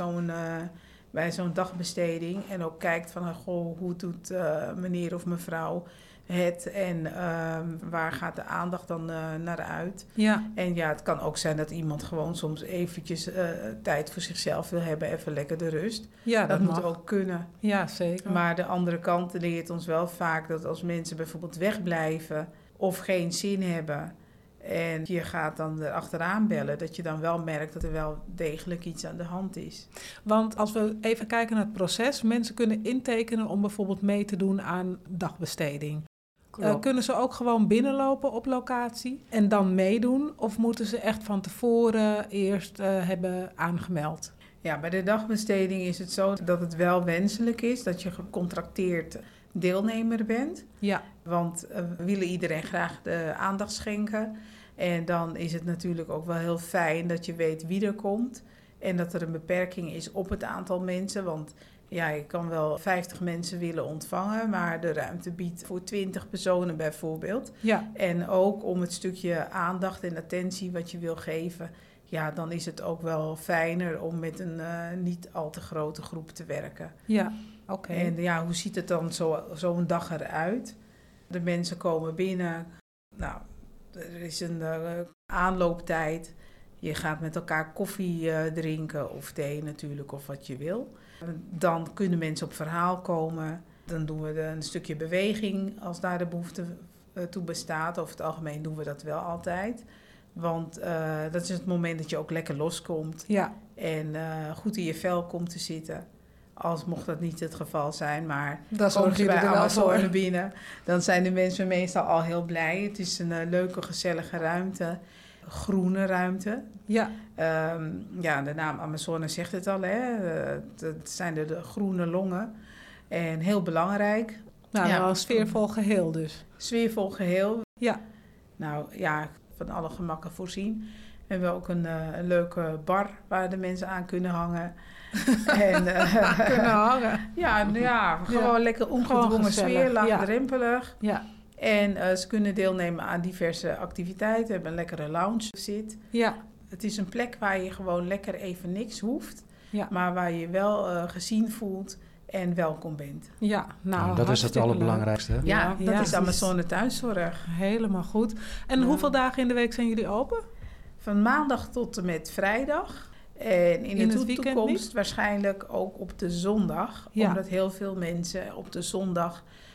bij zo'n dagbesteding. En ook kijkt van, hoe doet meneer of mevrouw het? En waar gaat de aandacht dan naar uit? Ja. En het kan ook zijn dat iemand gewoon soms eventjes tijd voor zichzelf wil hebben. Even lekker de rust. Ja, dat moet mag. ook kunnen. Ja, zeker. Maar de andere kant leert ons wel vaak dat als mensen bijvoorbeeld wegblijven of geen zin hebben en je gaat dan erachteraan bellen, dat je dan wel merkt dat er wel degelijk iets aan de hand is. Want als we even kijken naar het proces, mensen kunnen intekenen om bijvoorbeeld mee te doen aan dagbesteding. Kunnen ze ook gewoon binnenlopen op locatie en dan meedoen? Of moeten ze echt van tevoren eerst hebben aangemeld? Ja, bij de dagbesteding is het zo dat het wel wenselijk is dat je gecontracteerd deelnemer bent. Ja. Want we willen iedereen graag de aandacht schenken. En dan is het natuurlijk ook wel heel fijn dat je weet wie er komt. En dat er een beperking is op het aantal mensen. Want je kan wel 50 mensen willen ontvangen, maar de ruimte biedt voor 20 personen bijvoorbeeld. Ja. En ook om het stukje aandacht en attentie wat je wil geven, dan is het ook wel fijner om met een niet al te grote groep te werken. Ja, oké. En hoe ziet het dan zo'n dag eruit? De mensen komen binnen. Nou, er is een aanlooptijd. Je gaat met elkaar koffie drinken of thee natuurlijk of wat je wil. Dan kunnen mensen op verhaal komen. Dan doen we een stukje beweging als daar de behoefte toe bestaat. Over het algemeen doen we dat wel altijd. Want dat is het moment dat je ook lekker loskomt. Ja. En goed in je vel komt te zitten. Als mocht dat niet het geval zijn, maar Dan komen ze bij er wel Amazone voor. binnen, dan zijn de mensen meestal al heel blij. Het is een leuke, gezellige ruimte, groene ruimte. Ja. De naam Amazone zegt het al, hè. Dat zijn de groene longen. En heel belangrijk. Nou, wel een sfeervol geheel dus. Sfeervol geheel. Ja. Nou ja, van alle gemakken voorzien. We hebben ook een leuke bar waar de mensen aan kunnen hangen. En, kunnen hangen. Gewoon lekker ongedwongen sfeer, laagdrempelig. Ja. En ze kunnen deelnemen aan diverse activiteiten. We hebben een lekkere lounge zit. Ja. Het is een plek waar je gewoon lekker even niks hoeft. Ja. Maar waar je wel gezien voelt en welkom bent. Ja, nou, dat is het allerbelangrijkste. Hè? Ja, dat ja, is Amazone Thuiszorg. Helemaal goed. En hoeveel dagen in de week zijn jullie open? Van maandag tot en met vrijdag. En in de toekomst waarschijnlijk ook op de zondag. Ja. Omdat heel veel mensen op de zondag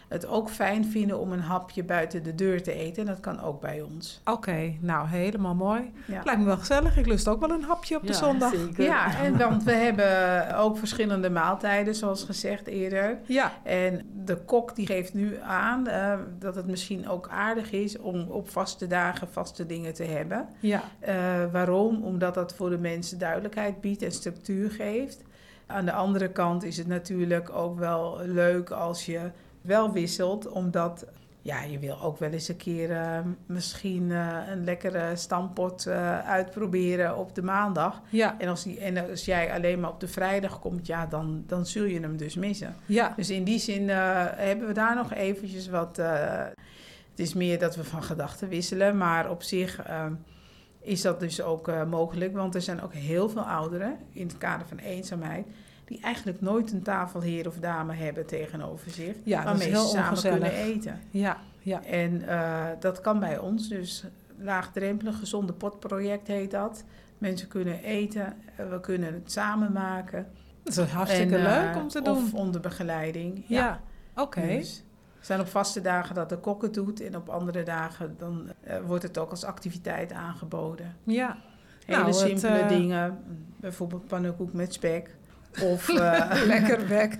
het ook fijn vinden om een hapje buiten de deur te eten. Dat kan ook bij ons. Oké, nou helemaal mooi. Ja. Lijkt me wel gezellig. Ik lust ook wel een hapje op de zondag. Zeker. Ja, en want we hebben ook verschillende maaltijden, zoals gezegd eerder. Ja, En de kok die geeft nu aan dat het misschien ook aardig is om op vaste dagen vaste dingen te hebben. ja. Waarom? Omdat dat voor de mensen duidelijkheid biedt en structuur geeft. Aan de andere kant is het natuurlijk ook wel leuk als je wel wisselt, omdat je wil ook wel eens een keer misschien een lekkere stampot uitproberen op de maandag. Ja, En als jij alleen maar op de vrijdag komt, dan zul je hem dus missen. ja. Dus in die zin hebben we daar nog eventjes wat... het is meer dat we van gedachten wisselen, maar op zich is dat dus ook mogelijk. Want er zijn ook heel veel ouderen in het kader van eenzaamheid die eigenlijk nooit een tafelheer of dame hebben tegenover zich, Ja, dat is waarmee heel ze samen ongezellig. kunnen eten. Ja, ja. En dat kan bij ons, dus laagdrempelig gezonde potproject heet dat. Mensen kunnen eten, we kunnen het samen maken. Dat is hartstikke leuk om te doen. Of onder begeleiding. Ja, oké. Dus er zijn op vaste dagen dat de kok het doet en op andere dagen dan wordt het ook als activiteit aangeboden. Ja. Hele Nou, simpele dingen, bijvoorbeeld pannenkoek met spek. Of Lekker bek.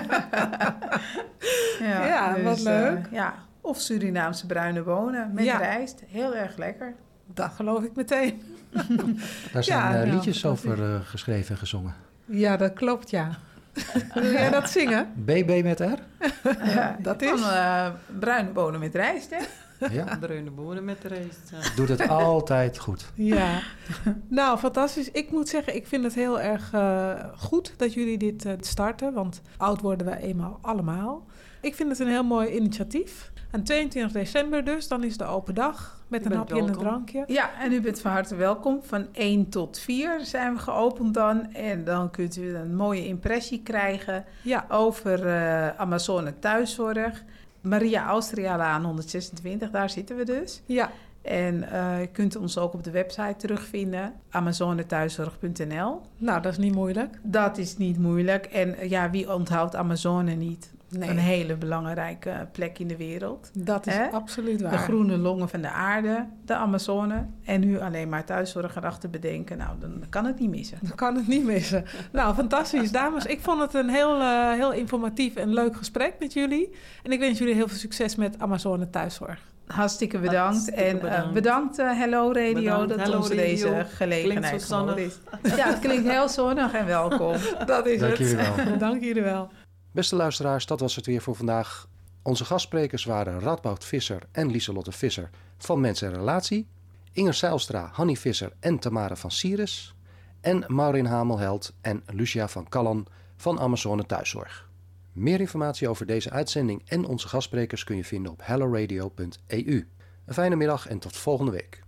Ja, wat leuk. Of Surinaamse bruine bonen met Ja. rijst. Heel erg lekker. Dat geloof ik meteen. Daar zijn Ja, liedjes dat over geschreven en gezongen. Ja, dat klopt, ja. Wil jij dat zingen? BB met R? Dat is... Van bruine bonen met rijst, hè? Ja, Bruine bonen met rijst. Ja. doet het altijd goed. Ja, nou fantastisch. Ik moet zeggen, ik vind het heel erg goed dat jullie dit starten, want oud worden wij eenmaal allemaal. Ik vind het een heel mooi initiatief. En 22 december dus, dan is de open dag met een bent hapje en een welkom. drankje. Ja, en u bent van harte welkom. Van 1 tot 4 zijn we geopend dan. En dan kunt u een mooie impressie krijgen Ja, over Amazone Thuiszorg. Maria Austrialaan 126, daar zitten we dus. ja, En je kunt ons ook op de website terugvinden, amazonethuiszorg.nl. nou dat is niet moeilijk. Dat is niet moeilijk. En wie onthoudt Amazone niet? Nee. Een hele belangrijke plek in de wereld. Dat is Hè? absoluut waar. De groene longen van de aarde, de Amazone. En nu alleen maar thuiszorg erachter bedenken. Nou, dan kan het niet missen. Dan kan het niet missen. Nou, fantastisch. Dames, ik vond het een heel informatief en leuk gesprek met jullie. En ik wens jullie heel veel succes met Amazone Thuiszorg. Hartstikke bedankt. Hartstikke En bedankt. Hello Radio Bedankt, dat Hello ons Radio. deze Klinkt gelegenheid zo geboden is. zonnig. Ja, het klinkt heel zonnig en welkom. Dat is Dank jullie wel. Dank jullie wel. Beste luisteraars, dat was het weer voor vandaag. Onze gastsprekers waren Radboud Visser en Lieselotte Visser van Mens en Relatie, Inger Zijlstra, Hanny Visser en Tamara van Sieris en Maureen Hamelheld en Lucia van Callan van Amazone Thuiszorg. Meer informatie over deze uitzending en onze gastsprekers kun je vinden op helloradio.eu. Een fijne middag en tot volgende week.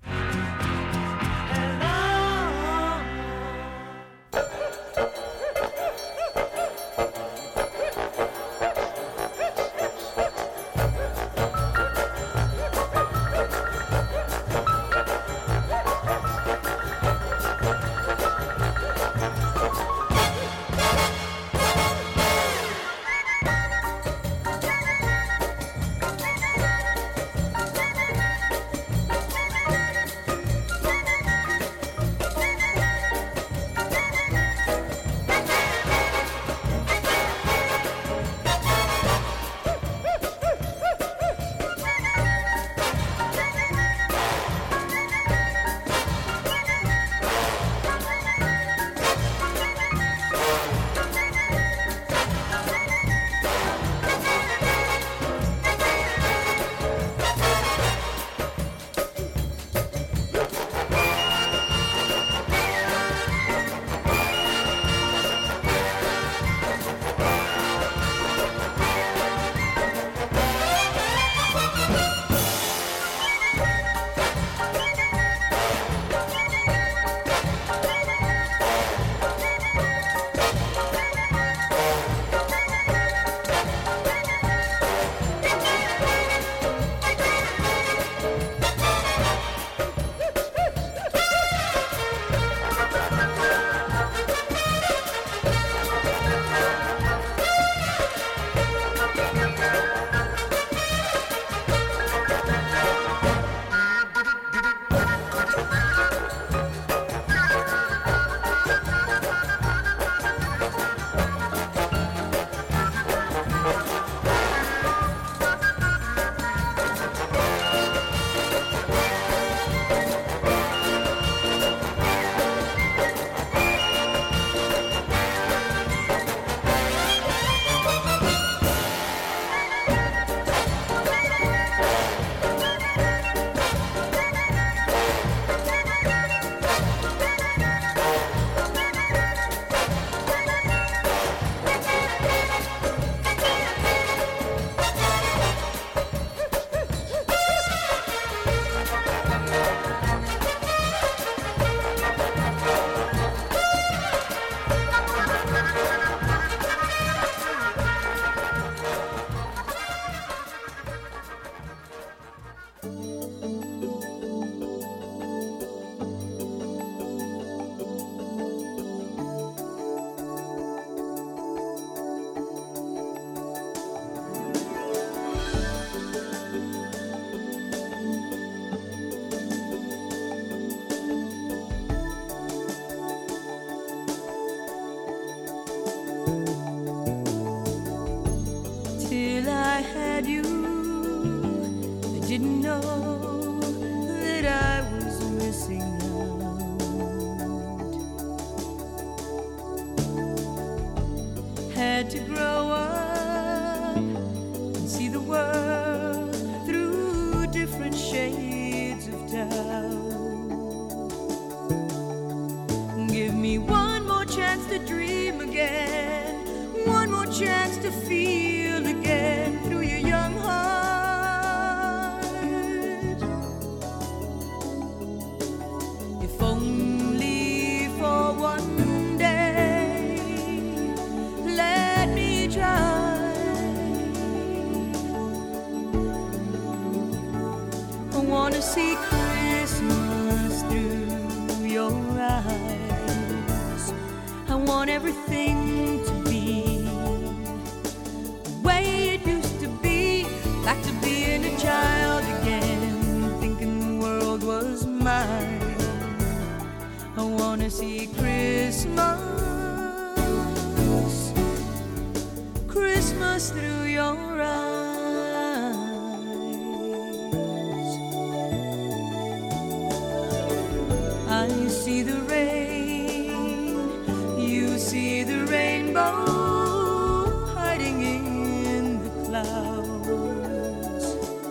didn't know that I was missing out. Had to grow up and see the world through different shades of doubt. Give me one more chance to dream again, one more chance to feel again through your young heart. If only for one day, let me try. I wanna see Christmas through your eyes. I want everything to be the way it used to be, back to being a child again, thinking the world was mine. I wanna see Christmas, Christmas through your eyes. I see the rain, you see the rainbow hiding in the clouds.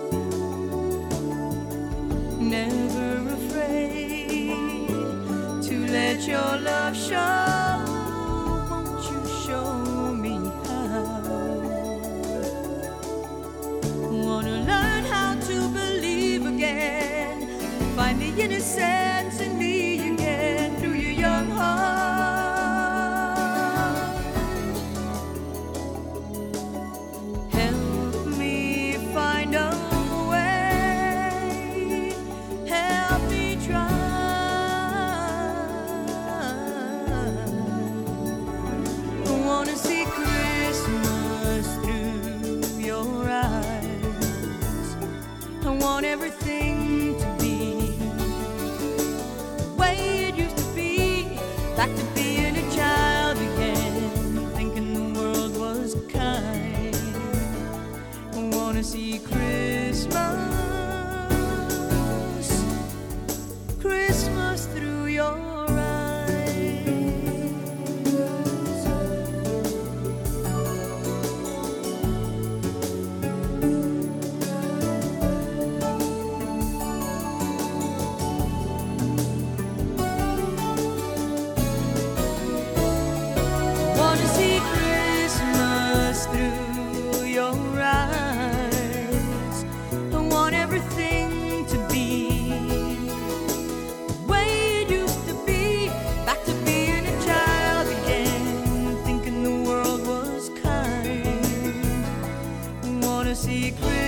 Never afraid to let your love show. Won't you show me how? Wanna learn how to believe again, find the innocence in me again through your young heart. Help me find a way, help me try. I wanna see Christmas through your eyes. I want everything to be the way it used to be, back to being a child again, thinking the world was kind. I wanna see Christmas, Christmas through your wanna see Christmas through your eyes. I want everything to be the way it used to be, back to being a child again, thinking the world was kind. I wanna see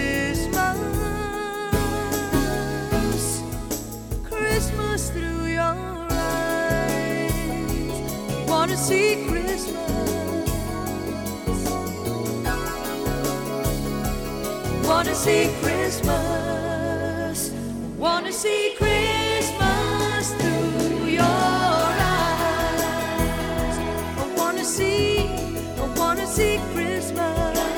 Christmas, Christmas through your eyes. Wanna see Christmas, wanna see Christmas, wanna see Christmas through your eyes. I wanna see Christmas.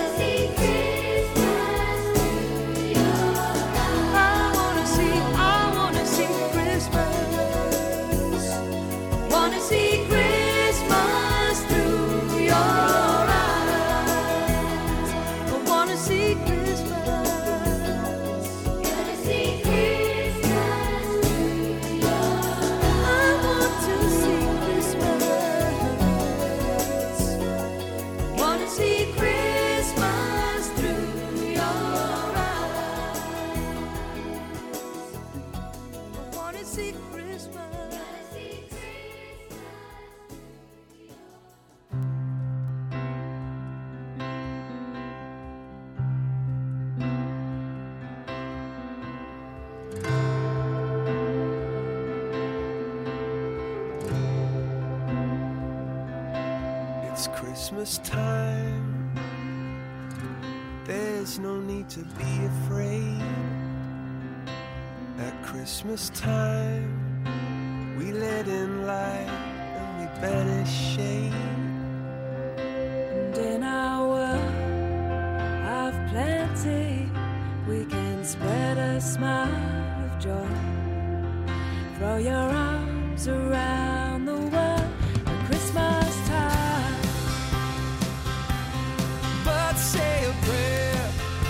I wanna see Christmas. Wanna see Christmas through your eyes. I wanna see Christmas. Gonna see Christmas through your eyes. I want to see Christmas. Wanna see Christmas through your eyes. I wanna see Christmas. It's Christmas time. There's no need to be afraid. At Christmas time, we let in light and we banish shade. And in our world of plenty, we can spread a smile of joy. Throw your arms around the world at Christmas time. But say a prayer,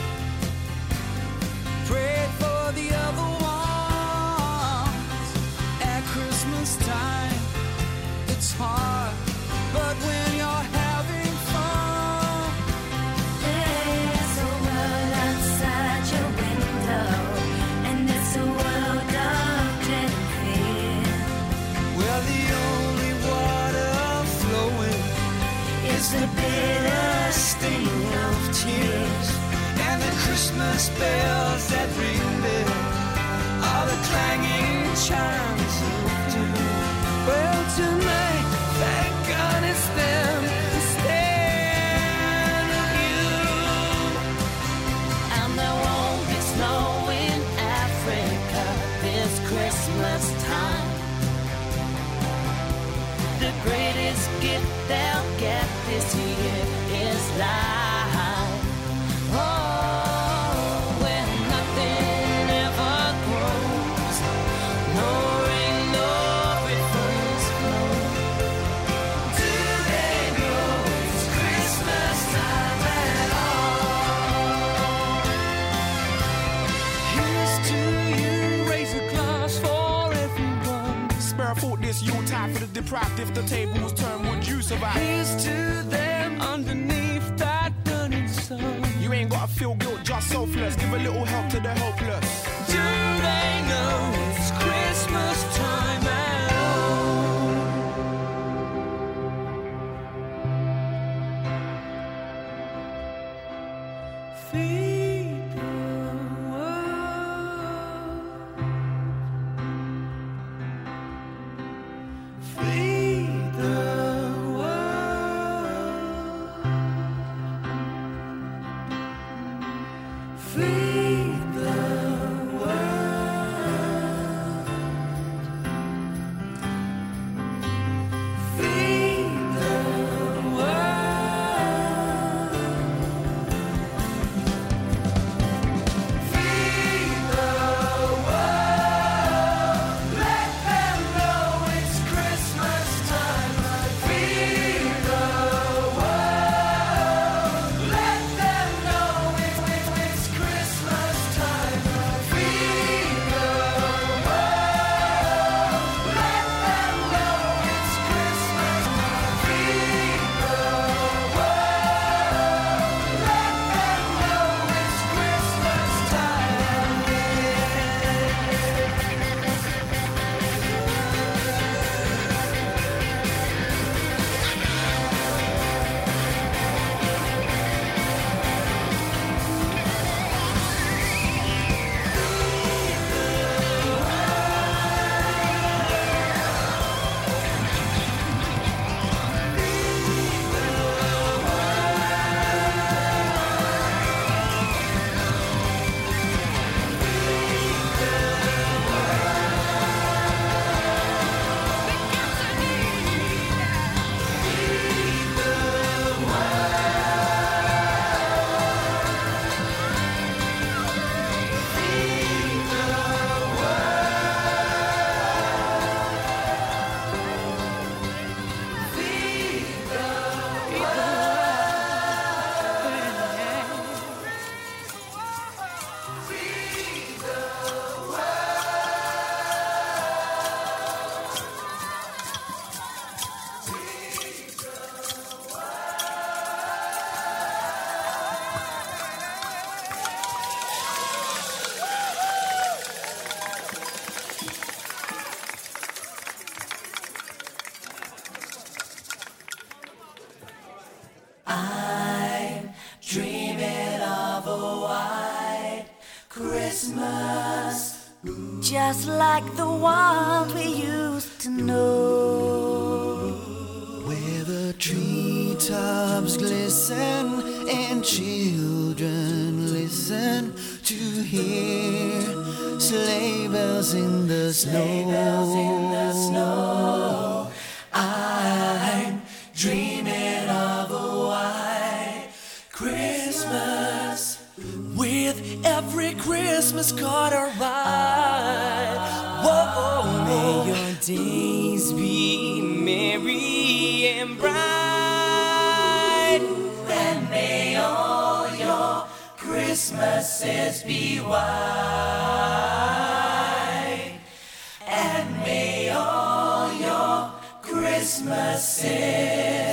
pray for the other ones. At Christmas time, it's hard, but when you're having fun, There's a world outside your window, and it's a world of dread and fear. well, the only water flowing is the bitter sting of tears. And the Christmas bells that ring there are the clanging chimes of doom. Well, tonight, thank God it's them instead of you. And there won't be snow in Africa this Christmas time. The greatest gift they'll get this year is life. Oh, where nothing ever grows, no rain, no rivers flow. Do they know it's Christmas time at all? Here's to you, raise a glass for everyone. Spare a thought this Yuletide for the deprived. If the tables turn, would you survive? Here's to them Underneath that burning sun, you ain't gotta feel guilt, just selfless. Give a little help to the helpless. Do they know it's Christmas time at all? Feed the world. Feed the world. Feed the world. Feed the world. Feed the world. Let them know it's Christmas time. Feed the world. Let them know it's Christmas time. Feed the world. Let them know it's Christmas. Feed the world. Let them know it's Christmas time. I'm dreaming of a white Christmas, just like the ones we used to know. where the treetops glisten and children listen to hear sleigh bells in the snow. I'm dreaming of a white Christmas with every Christmas Christmas card arrive. Whoa, may your days be merry and bright, and may all your Christmases be white, and may all your Christmases